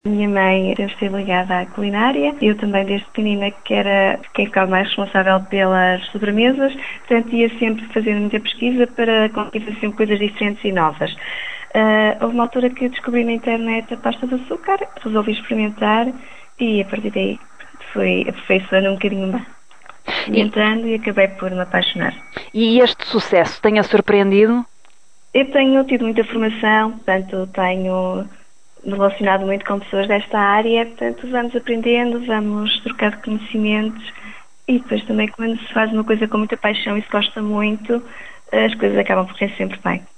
Minha mãe sempre esteve ligada à culinária. Eu também, desde pequenina, que era quem ficava mais responsável pelas sobremesas. Portanto, ia sempre fazendo muita pesquisa para conseguir fazer sempre coisas diferentes e novas. Houve uma altura que descobri na internet a pasta de açúcar, resolvi experimentar e, a partir daí, fui aperfeiçoando um bocadinho mais. E entrando e acabei por me apaixonar. E este sucesso tem-a surpreendido? Eu tenho tido muita formação, portanto, tenho me relacionado muito com pessoas desta área, portanto, vamos aprendendo, vamos trocar de conhecimentos e depois também quando se faz uma coisa com muita paixão e se gosta muito, as coisas acabam por ser sempre bem.